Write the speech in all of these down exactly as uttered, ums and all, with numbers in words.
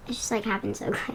It just like happened so quick.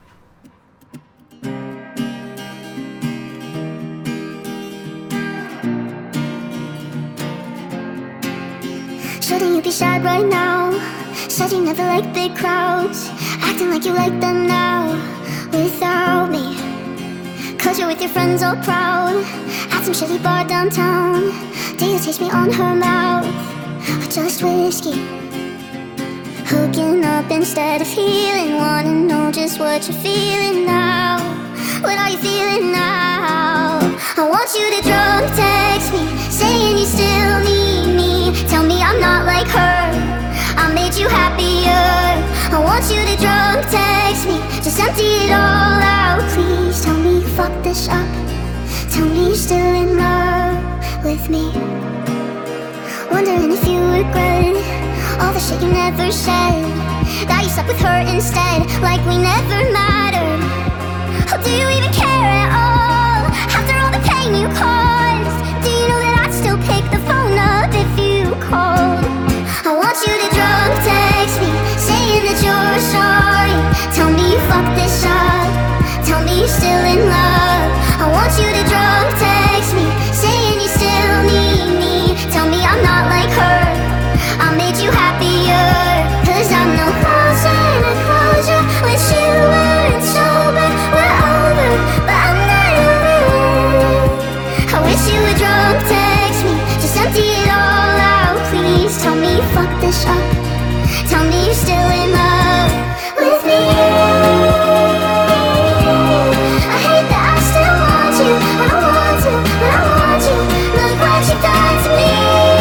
Shouldn't you be sad right now? Said you never liked big crowds, acting like you like them now without me. Cause you're with your friends all proud at some shitty bar downtown. Do you taste me on her mouth or just whiskey? Hooking up instead of healing. Wanna know just what you're feeling now. What are you feeling now? I want you to drunk text me, saying you still need me. Tell me I'm not like her, I made you happier. I want you to drunk text me, just empty it all out. Please tell me you fucked this up. Tell me you're still in love with me. Wondering if you regret all the shit you never said, that you slept with her instead, like we never mattered. Oh, do you even care at all? After all the pain you caused, do you know that I'd still pick the phone up if you called? I want you to drunk text me, saying that you're sorry. Tell me you fucked this up. Tell me you're still in love. I want you to drunk text me, saying you still need me. Tell me I'm not like her, I made you happier. Cause I'm no closer to closure with you weren't sober. We're over, but I'm not over it. I wish you would drunk text me, just empty it all out. Please tell me you fucked this up. Tell me you're still in love with me. I hate that I still want you. I don't want to, but I want you. Look what you've done to me.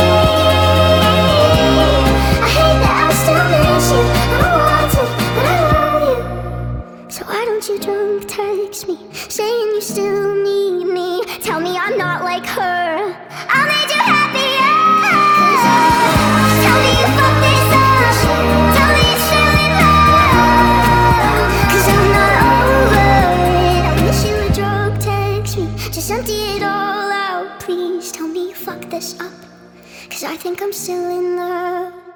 I hate that I still miss you. I don't want to, but I love you. So why don't you drunk text me, saying you still need me? Tell me I'm not like her, I made you happier. Tell me you fucked this up. Tell me you're still in love. Cause I'm not over it. I wish you would drunk text me, just empty it all out. Please tell me you fucked this up. Cause I think I'm still in love.